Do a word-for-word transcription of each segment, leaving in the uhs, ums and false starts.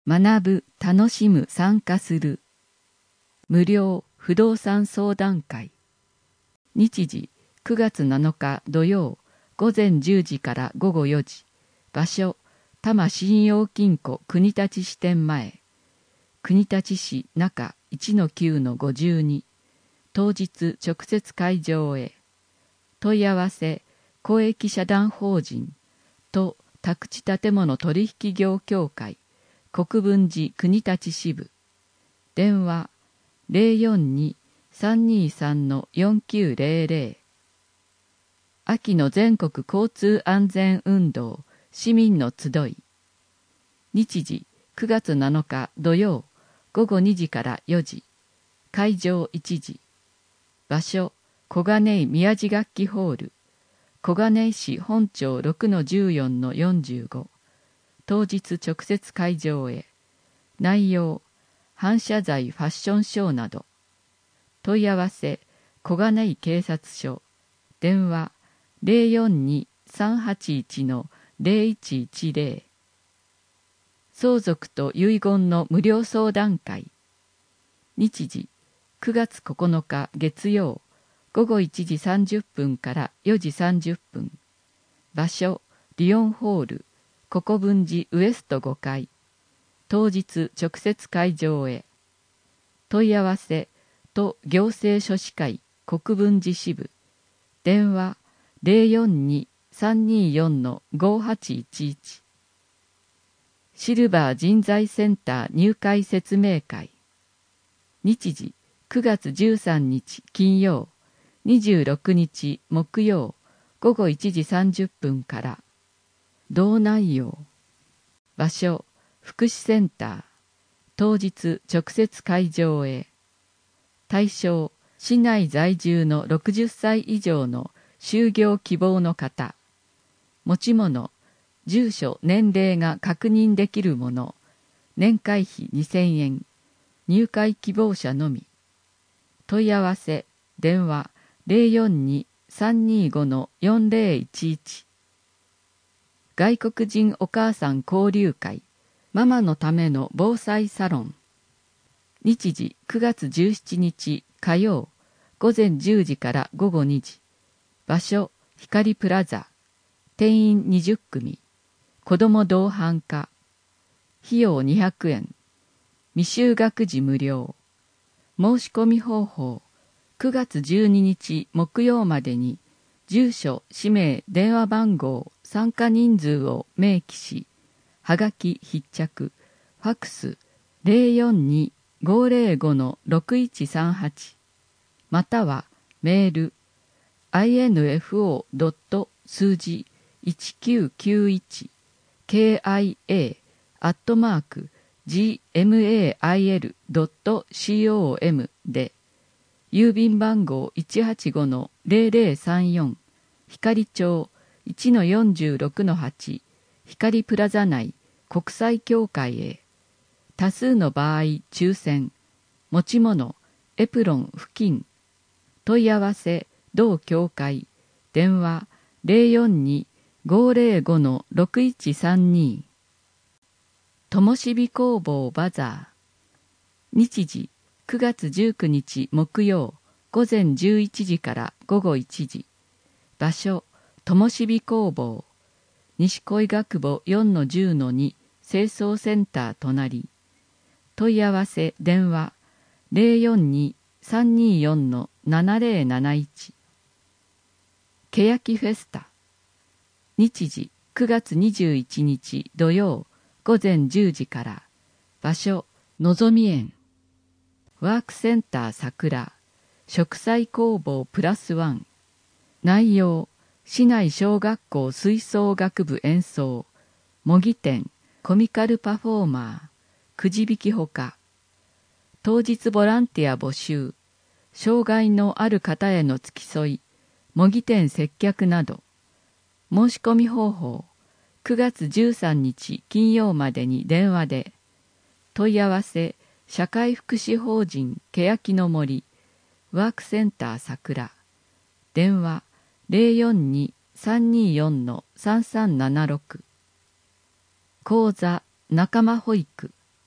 学ぶ、楽しむ、参加する。無料不動産相談会。日時くがつなのか土曜午前じゅうじから午後よじ。場所多摩信用金庫国立支店前。国立市中 いちのきゅうのごじゅうに。当日直接会場へ。問い合わせ公益社団法人と宅地建物取引業協会国分寺国立支部。電話 ゼロよんに さんにさん よんきゅうゼロゼロ。秋の全国交通安全運動市民の集い。日時くがつなのか土曜午後にじからよじ。会場いちじ。場所小金井宮地楽器ホール。小金井市本町 ろくのじゅうよんのよんじゅうご。当日直接会場へ。内容反射材ファッションショーなど。問い合わせ小金井警察署。電話 ゼロよんに さんはちいち ゼロいちいちゼロ。相続と遺言の無料相談会。日時くがつここのか月曜午後いちじさんじゅっぷんからよじさんじゅっぷん。場所リオンホール国分寺ウエストごかい。当日直接会場へ。問い合わせ都行政書士会国分寺支部。電話 ゼロよんに さんによん ごはちいちいち。シルバー人材センター入会説明会。日時くがつじゅうさんにち金曜にじゅうろくにち木曜午後いちじさんじゅっぷんから。同内容。場所福祉センター。当日直接会場へ。対象市内在住のろくじゅっさい以上の就業希望の方。持ち物住所年齢が確認できるもの。年会費にせんえん。入会希望者のみ。問い合わせ電話 ゼロよんに さんにご よんゼロいちいち。外国人お母さん交流会ママのための防災サロン。日時くがつじゅうしちにち火曜午前じゅうじから午後にじ。場所光プラザ。定員にじゅっくみ。子ども同伴化。費用にひゃくえん。未就学児無料。申し込み方法くがつじゅうににち木曜までに住所氏名電話番号参加人数を明記し、はがき必着ファックス ゼロよんに ごゼロご ろくいちさんはち またはメール アイエヌエフオー. 数字いちきゅうきゅういち ケーアイエー アットマーク ジーエムエーアイエル ドット コム で郵便番号 いちはちご ゼロゼロさんよん 光町 いちのよんじゅうろくのはち 光プラザ内国際協会へ。多数の場合抽選。持ち物エプロン付近。問い合わせ同協会。電話 ゼロよんに ごゼロご ろくいちさんに。ともしび工房バザー。日時くがつじゅうくにち木曜午前じゅういちじから午後いちじ。場所ともしび工房。西恋学部 よんのじゅうのに 清掃センター隣。問い合わせ電話 ゼロよんに さんによん ななゼロなないち。けやきフェスタ。日時くがつにじゅういちにち土曜午前じゅうじから。場所のぞみ園。ワークセンター桜。植栽工房プラスワン。内容市内小学校吹奏楽部演奏。模擬店コミカルパフォーマー。くじ引きほか。当日ボランティア募集。障害のある方への付き添い。模擬店接客など。申し込み方法くがつじゅうさんにち金曜までに電話で。問い合わせ社会福祉法人けやきの森ワークセンター桜。電話 ゼロよんに さんによん さんさんななろく。講座仲間保育。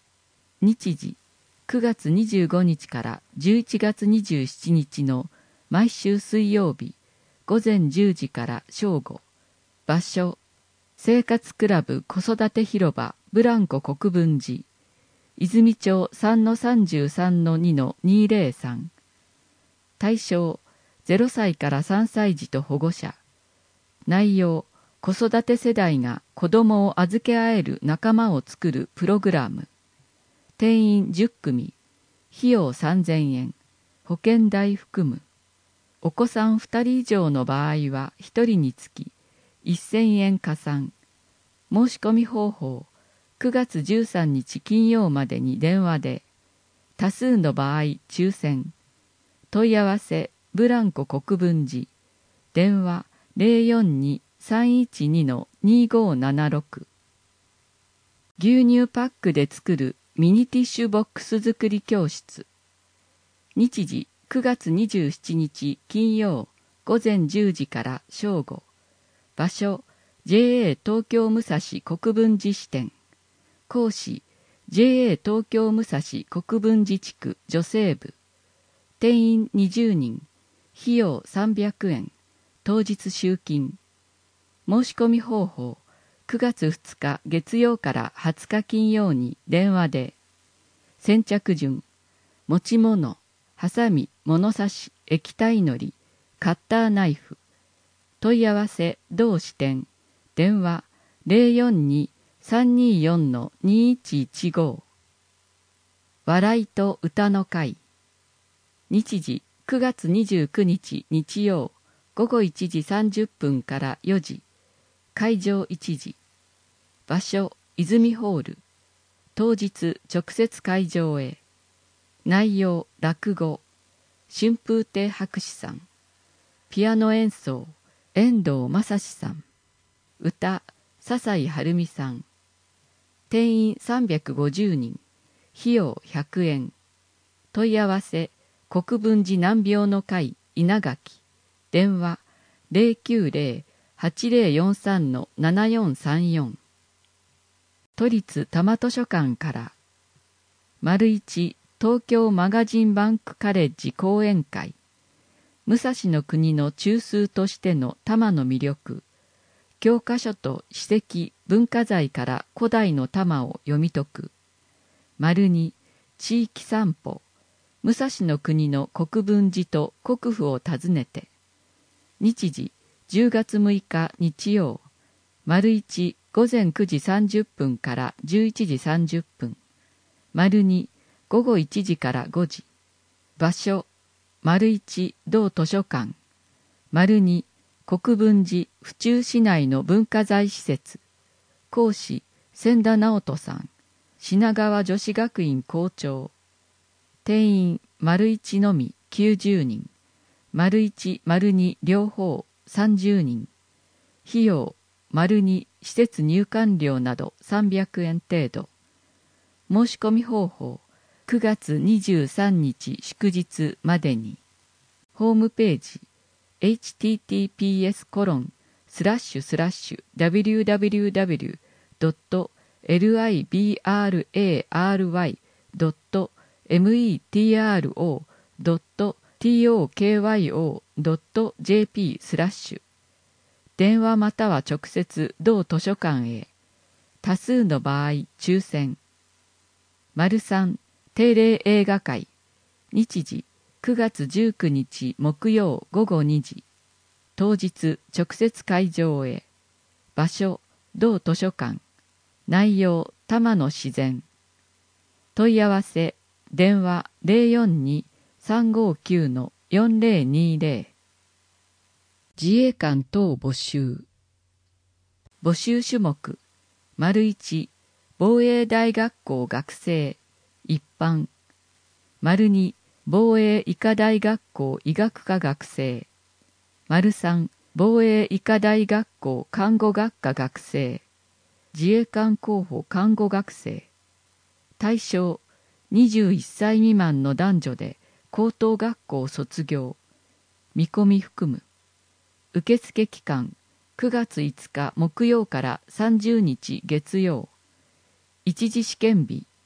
日時くがつにじゅうごにちからじゅういちがつにじゅうしちにちの毎週水曜日ごぜんじゅうじから正午。場所生活クラブ子育て広場ブランコ国分寺泉町 さんのさんじゅうさんのにのにぜろさん。対象ゼロさいからさんさい児と保護者。内容子育て世代が子どもを預け合える仲間を作るプログラム。定員じゅっくみ。費用さんぜんえん。保険代含む。お子さんふたり以上の場合はひとりにつきせんえん加算。申し込み方法くがつじゅうさんにち金曜までに電話で。多数の場合抽選。問い合わせブランコ国分寺。電話 ゼロよんに さんいちに にごななろく。牛乳パックで作るミニティッシュボックス作り教室。日時くがつにじゅうしちにち金曜ごぜんじゅうじから正午。場所 ジェーエー 東京武蔵国分寺支店。講師 ジェーエー 東京武蔵国分寺地区女性部。定員にじゅうにん。費用さんびゃくえん。当日集金。申し込み方法くがつふつか月曜からはつか金曜に電話で。先着順持ち物ハサミ物差し液体のりカッターナイフ。問い合わせ同支店。電話 ゼロよんに さんによん にいちいちご。笑いと歌の会。日時くがつにじゅうくにち日曜ごごいちじさんじゅっぷんからよじ。会場いちじ。場所泉ホール。当日直接会場へ。内容落語春風亭博士さん。ピアノ演奏遠藤正史さん。歌笹井晴美さん。定員さんびゃくごじゅうにん。費用ひゃくえん。問い合わせ国分寺難病の会稲垣。電話 ゼロきゅうゼロ はちゼロよんさん ななよんさんよん。都立多摩図書館から。丸一東京マガジンバンクカレッジ講演会。武蔵の国の中枢としての多摩の魅力。教科書と史跡文化財から古代の多摩を読み解く。丸二地域散歩。武蔵の国の国分寺と国府を訪ねて。日時じゅうがつむいか日曜。丸一ごぜんくじさんじゅっぷんからじゅういちじさんじゅっぷん。丸二ごごいちじからごじ。場所丸一同図書館。丸二国分寺府中市内の文化財施設。講師千田直人さん。品川女子学院校長。定員丸一のみきゅうじゅうにん。丸一丸二両方さんじゅうにん。費用丸二施設入館料などさんびゃくえん程度。申し込み方法くがつにじゅうさんにち祝日までに。ホームページ エイチティーティーピーエスコロンスラッシュスラッシュダブリューダブリューダブリュードットエルアイビーアールエーアールワイドットエムイーティーアールオードットティーオーケーワイオードットジェーピースラッシュ。電話または直接同図書館へ。多数の場合抽選。丸三定例映画会。日時くがつじゅうくにち木曜ごごにじ。当日直接会場へ。場所同図書館。内容多摩の自然。問い合わせ電話 ゼロよんに さんごきゅう よんゼロにゼロ。自衛官等募集。募集種目丸一防衛大学校学生一般。丸二防衛医科大学校医学科学生。丸三防衛医科大学校看護学科学生。自衛官候補看護学生。対象にじゅういっさい未満の男女で高等学校卒業。見込み含む。受付期間くがついつか木曜からさんじゅうにち月曜。一次試験日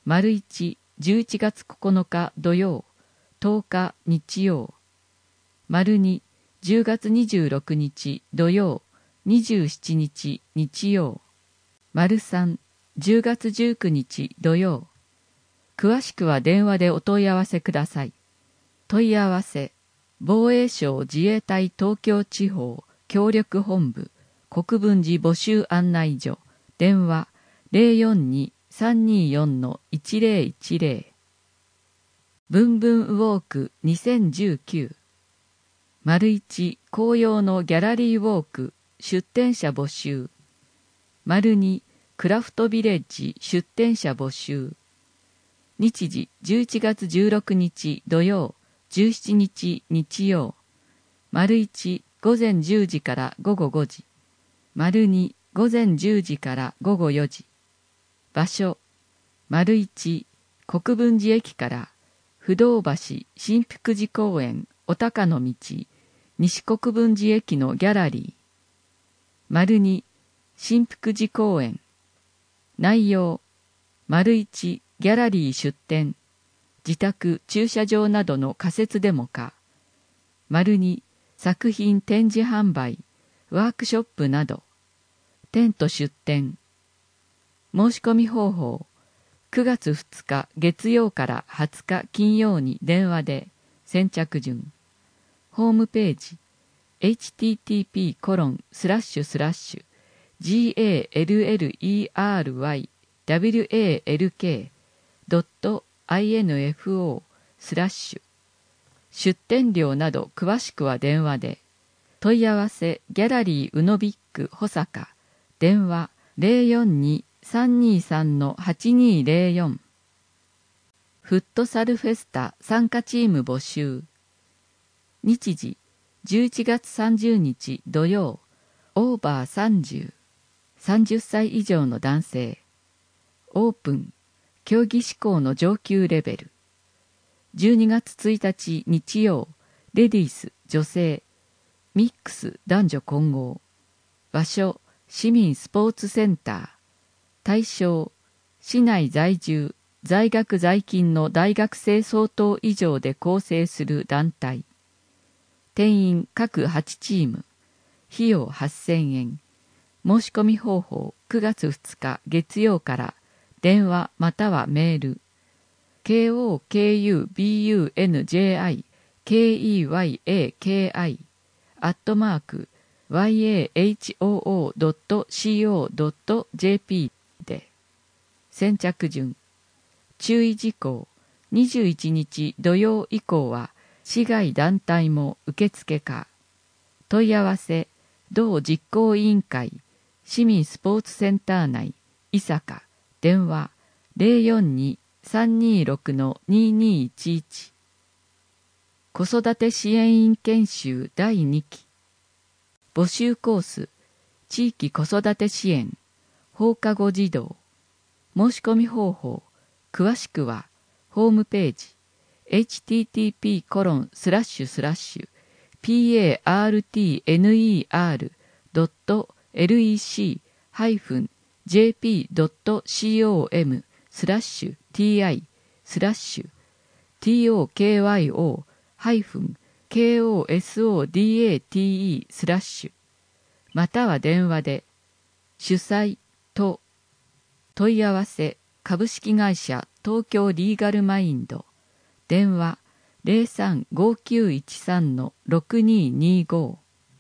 丸一、じゅういちがつここのか土曜、とおか日曜。丸二、じゅうがつにじゅうろくにち土曜、にじゅうしちにち日曜。丸三、じゅうがつじゅうくにち土曜。詳しくは電話でお問い合わせください。問い合わせ、防衛省自衛隊東京地方協力本部国分寺募集案内所、電話 ゼロよんに さんによん いちゼロいちゼロ。ブンブンウォークにせんじゅうきゅう。丸一、紅葉のギャラリーウォーク出店者募集。丸二、クラフトビレッジ出店者募集。日時じゅういちがつじゅうろくにち土曜、じゅうしちにち日曜。丸一、午前じゅうじから午後ごじ。丸二、午前じゅうじから午後よじ。場所、丸一、国分寺駅から不動橋新福寺公園お高の道西国分寺駅のギャラリー。丸二、新福寺公園。内容、丸一、ギャラリー出店、自宅駐車場などの仮設デモか。丸二、作品展示販売、ワークショップなど。テント出店。申し込み方法、くがつふつか月曜からはつか金曜に電話で。先着順。ホームページ、エイチティーティーピーコロンスラッシュスラッシュジーエーエルエルイーアールワイダブリューエーエルケードットアイエヌエフオースラッシュ。出店料など詳しくは電話で。問い合わせギャラリーウノビック保坂。電話 ゼロよんに さんにさん はちにゼロよん。フットサルフェスタ参加チーム募集。日時じゅういちがつさんじゅうにち土曜、オーバーさんじゅう。さんじゅっさい以上の男性。オープン、競技志向の上級レベル。じゅうにがつついたち日曜、レディース女性、ミックス男女混合。場所、市民スポーツセンター。対象、市内在住、在学在勤の大学生相当以上で構成する団体。定員各はちチーム。費用はっせんえん。申し込み方法くがつふつか月曜から電話またはメール ケーオーケーユービーユーエヌジェーアイケーイーワイエーケーアイ アットマーク ワイエーエイチオーオードットシーオードットジェーピー で。先着順。注意事項、にじゅういちにち土曜以降は市外団体も受付か。問い合わせ同実行委員会市民スポーツセンター内伊坂。電話 ゼロよんに さんにろく ににいちいち。子育て支援員研修だいにき。募集コース、地域子育て支援、放課後児童。申し込み方法、詳しくは、ホームページ、エイチティーティーピーコロンスラッシュスラッシュピーエーアールティーエヌイーアールドットエルイーシーハイフンジェーピードットシーオーエムスラッシュティーアイスラッシュティーオーケーワイオーハイフンケーオーエスオーディーエーティーイースラッシュまたは電話で。主催と問い合わせ株式会社東京リーガルマインド。電話 ゼロさん ごきゅういちさん ろくににご。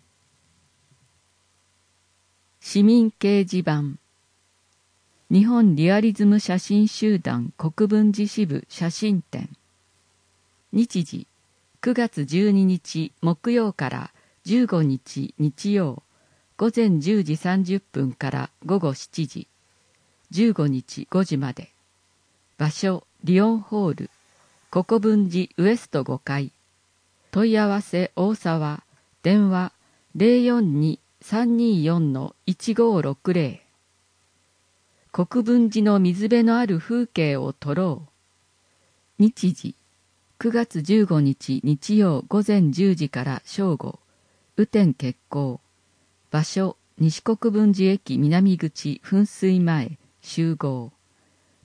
市民掲示板。日本リアリズム写真集団国分寺支部写真展。日時くがつじゅうににち木曜からじゅうごにち日曜、午前じゅうじさんじゅっぷんから午後しちじ、じゅうごにちごじまで。場所リオンホール国分寺ウエストごかい。問い合わせ大沢。電話 ゼロよんに さんによん いちごろくゼロ。国分寺の水辺のある風景を撮ろう。日時くがつじゅうごにち日曜午前じゅうじから正午。雨天決行。場所西国分寺駅南口噴水前集合。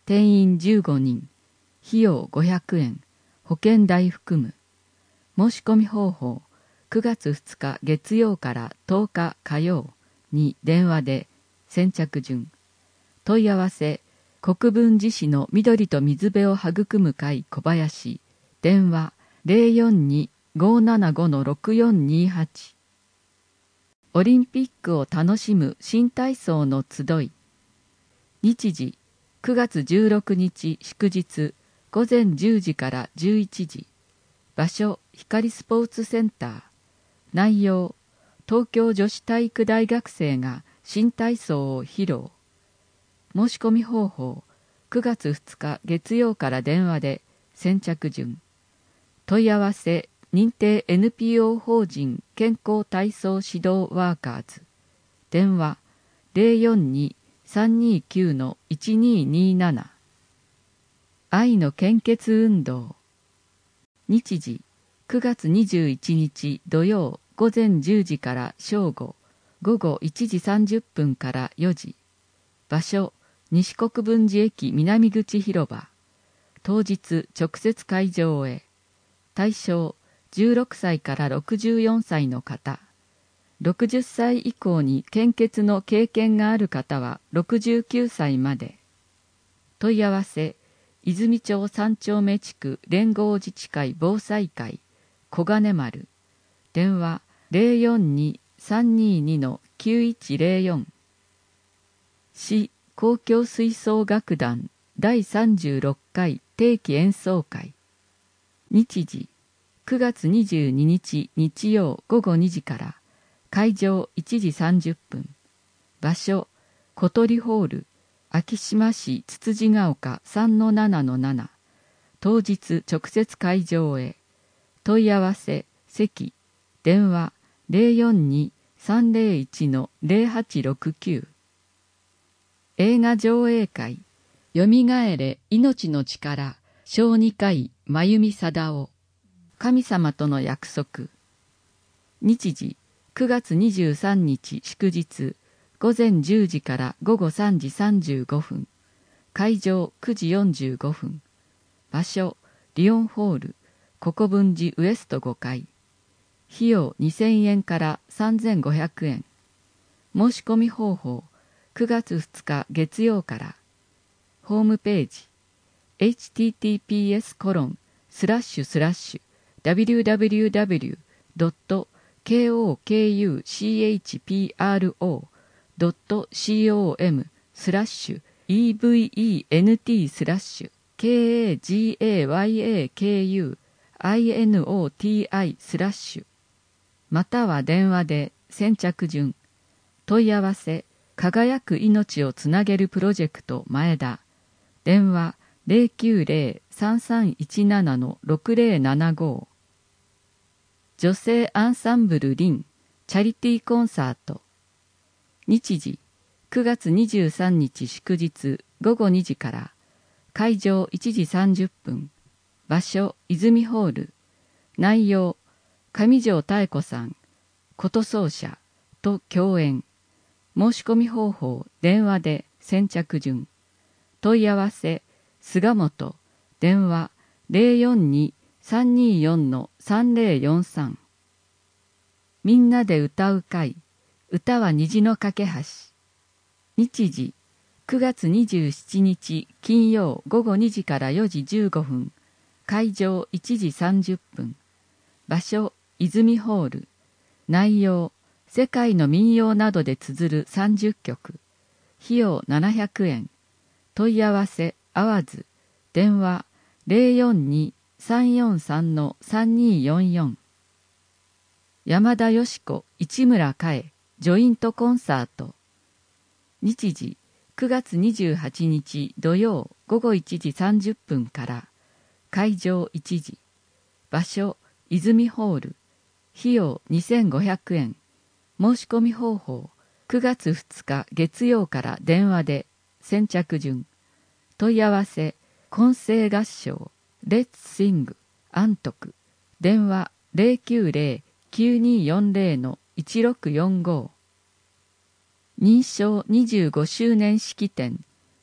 定員じゅうごにん、費用ごひゃくえん、保険代含む。申し込み方法、くがつふつか月曜からとおか火曜に電話で先着順。問い合わせ、国分寺市の緑と水辺を育む会小林、電話 ゼロよんに ごーななご ろくよんにはち。オリンピックを楽しむ新体操の集い。日時、くがつじゅうろくにち祝日、ごぜんじゅうじからじゅういちじ。場所、光スポーツセンター。内容、東京女子体育大学生が新体操を披露。申し込み方法、くがつふつか月曜から電話で先着順。問い合わせ、認定 エヌピーオー 法人健康体操指導ワーカーズ。電話 ゼロよんに さんにきゅう いちにになな。愛の献血運動。日時、くがつにじゅういちにち土曜ごぜんじゅうじから正午、午後いちじさんじゅっぷんからよじ。場所、西国分寺駅南口広場。当日直接会場へ。対象、じゅうろくさいからろくじゅうよんさいの方。ろくじゅっさい以降に献血の経験がある方はろくじゅうきゅうさいまで。問い合わせ、泉町三丁目地区連合自治会防災会小金丸。電話 ゼロよんに さんにに きゅういちゼロよん。市公共吹奏楽団だいさんじゅうろっかい定期演奏会。日時、くがつにじゅうににち日曜ごごにじから会場いちじさんじゅっぷん。場所、小鳥ホール、昭島市つつじが丘 さんのななのなな。当日直接会場へ。問い合わせ、席、電話 ゼロよんに さんゼロいち ゼロはちろくきゅう。映画上映会、よみがえれ命の力、小児科医真由美貞夫。神様との約束。日時、くがつにじゅうさんにち祝日、ごぜんじゅうじからごごさんじさんじゅうごふん。会場くじよんじゅうごふん。場所、リオンホール、国分寺ウエストごかい。費用にせんえんからさんぜんごひゃくえん。申し込み方法、くがつふつか月曜から。ホームページ、エイチティーティーピーエスコロンスラッシュスラッシュダブリューダブリューダブリュードットケーオーケーユーシーエイチピーアールオードットシーオーエムスラッシュイーブイイーエヌティースラッシュケーエージーエーワイエーケーユーアイエヌオーティーアイスラッシュまたは電話で先着順。問い合わせ、輝く命をつなげるプロジェクト前田。電話 ゼロきゅうゼロ さんさんいちなな ろくゼロななご。女性アンサンブルリンチャリティーコンサート。日時、くがつにじゅうさんにち祝日ごごにじから。会場いちじさんじゅっぷん。場所、泉ホール。内容、上条妙子さん、琴奏者と共演。申し込み方法、電話で先着順。問い合わせ、菅本、電話 ゼロよんに さんによん さんゼロよんさん。みんなで歌う会、歌は虹の架け橋。日時、くがつにじゅうしちにち金曜ごごにじからよじじゅうごふん。会場いちじさんじゅっぷん。場所、泉ホール。内容、世界の民謡などで綴るさんじゅっきょく。費用ななひゃくえん。問い合わせ、あわず。電話、ゼロよんに さんよんさん さんによんよん。山田よし子、市村佳恵、ジョイントコンサート。日時、くがつにじゅうはちにち土曜ごごいちじさんじゅっぷんから。会場いちじ。場所、泉ホール。費用にせんごひゃくえん。申し込み方法、くがつふつか月曜から電話で先着順。問い合わせ、混声合唱、レッツシング、安徳。電話ゼロきゅうゼロ きゅうによんゼロ いちろくよんご。認証にじゅうごしゅうねん式典、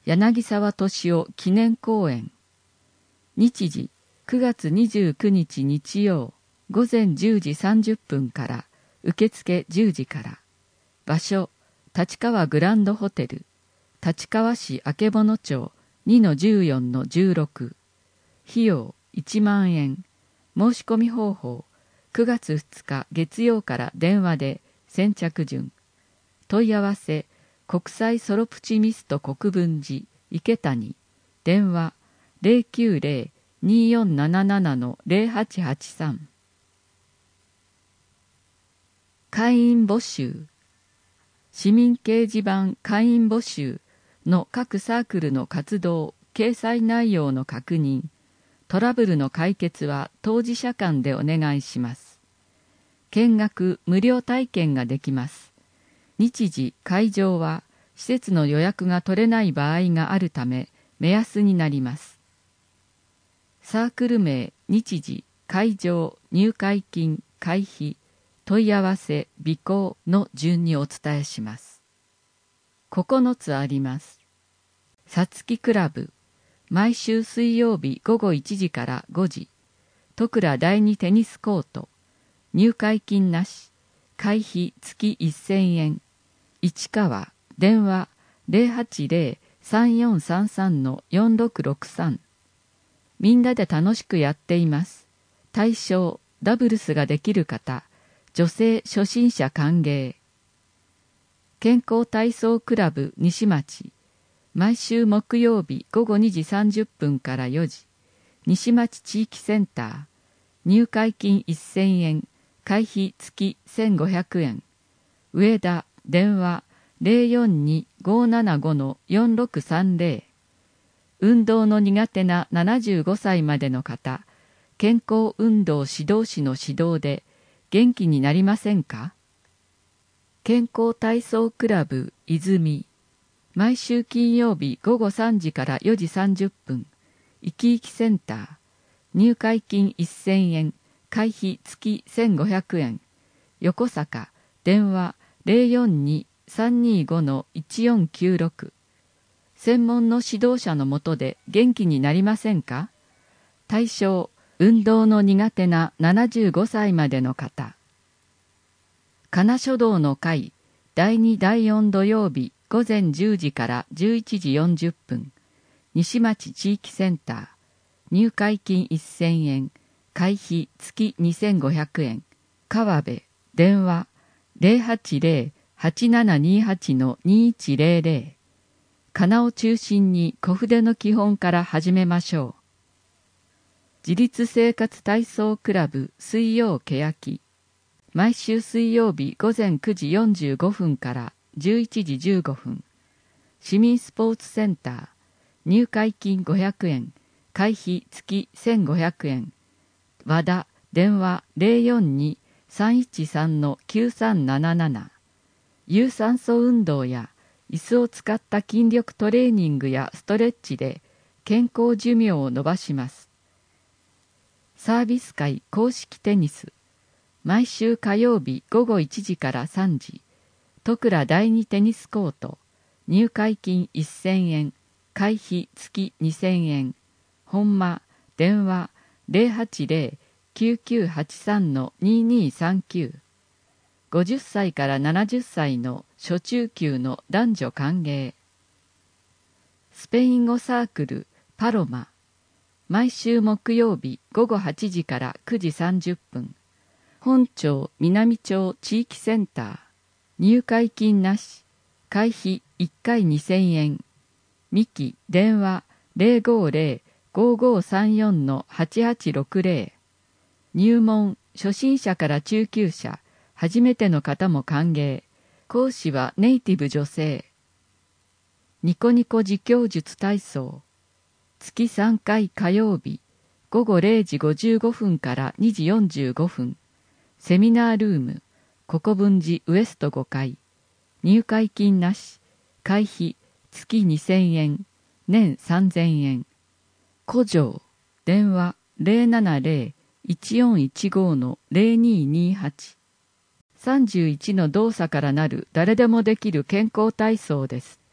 柳沢敏夫記念公演。日時くがつにじゅうくにち日曜午前じゅうじさんじゅっぷんから受付じゅうじから。場所立川グランドホテル、立川市曙町 にのじゅうよんのじゅうろく。費用いちまんえん。申し込み方法くがつふつか月曜から電話で先着順。問い合わせ国際ソロプチミスト国分寺池谷。電話 ゼロきゅうゼロ にーよんななな のゼロはちはちさん。会員募集。市民掲示板会員募集の各サークルの活動掲載内容の確認、トラブルの解決は当事者間でお願いします。見学無料体験ができます。日時会場は施設の予約が取れない場合があるため目安になります。サークル名、日時、会場、入会金、会費、問い合わせ、備考の順にお伝えします。ここのつあります。さつきクラブ、毎週水曜日ごごいちじからごじ、戸倉第二テニスコート、入会金なし、会費月せんえん、市川、電話 ゼロはちゼロ さんよんさんさん のよんろくろくさん。みんなで楽しくやっています。対象、ダブルスができる方、女性初心者歓迎。健康体操クラブ西町、毎週木曜日ごごにじさんじゅっぷんからよじ、西町地域センター、入会金せんえん、会費月せんごひゃくえん。上田、電話 ゼロよんに ごーななご のよんろくさんゼロ。運動の苦手なななじゅうごさいまでの方、健康運動指導士の指導で元気になりませんか？健康体操クラブ泉、毎週金曜日ごごさんじからよじさんじゅっぷん、いきいきセンター、入会金せんえん、会費月せんごひゃくえん。横坂、電話 ゼロよんに さんにご のいちよんきゅうろく。専門の指導者のもとで元気になりませんか？対象、運動の苦手なななじゅうごさいまでの方。金書道の会、だいにだいよん土曜日午前じゅうじからじゅういちじよんじゅっぷん、西町地域センター、入会金せんえん、会費月にせんごひゃくえん。川辺、電話 ゼロはちゼロ はちななにはち のにいちゼロゼロ。かなを中心に小筆の基本から始めましょう。自立生活体操クラブ水曜けやき、毎週水曜日午前くじよんじゅうごふんからじゅういちじじゅうごふん、市民スポーツセンター、入会金ごひゃくえん、会費月せんごひゃくえん。和田、電話 ゼロよんに さんいちさん のきゅうさんなななな。有酸素運動や椅子を使った筋力トレーニングやストレッチで健康寿命を伸ばします。サービス会公式テニス、毎週火曜日ごごいちじからさんじ、戸倉第二テニスコート、入会金せんえん、会費月にせんえん。本間、電話 ゼロはちゼロ きゅうきゅうはちさん のににさんきゅう。ごじゅっさいからななじゅっさいの初中級の男女歓迎。スペイン語サークルパロマ、毎週木曜日ごごはちじからくじさんじゅっぷん、本町南町地域センター、入会金なし、会費いっかいにせんえん。ミキ、電話 ゼロごゼロ ごごさんよん のはちはちろくゼロ。入門、初心者から中級者、初めての方も歓迎。講師はネイティブ女性。ニコニコ自供術体操。月さんかい火曜日、ごごれいじごじゅうごふんからにじよんじゅうごふん。セミナールーム、国分寺ウエストごかい。入会金なし、会費月にせんえん、年さんぜんえん。古城、電話 ゼロななゼロ いちよんいちご のゼロににはち。さんじゅういちの動作からなる誰でもできる健康体操です。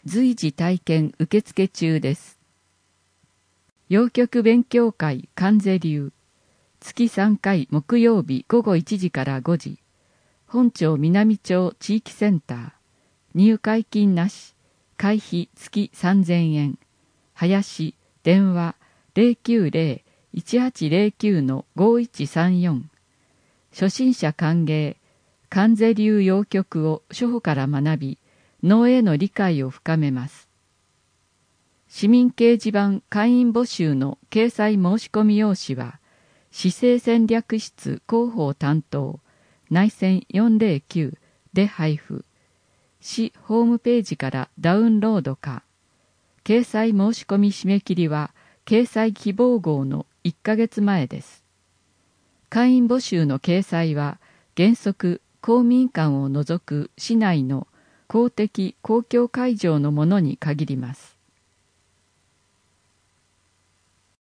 随時体験受付中です。陽曲勉強会関税流、月さんかい木曜日午後いちじからごじ、本町南町地域センター、入会金なし、会費月さんぜんえん、林、電話 ゼロきゅうゼロ いちはちゼロきゅう のごいちさんよん、初心者歓迎、関税流陽曲を初歩から学び、能への理解を深めます。市民掲示板会員募集の掲載申込用紙は、市政戦略室広報担当、内線よんゼロきゅうで配布、市ホームページからダウンロードか、掲載申込締め切りは、掲載希望号のいっかげつまえです。会員募集の掲載は、原則公民館を除く市内の公的公共会場のものに限ります。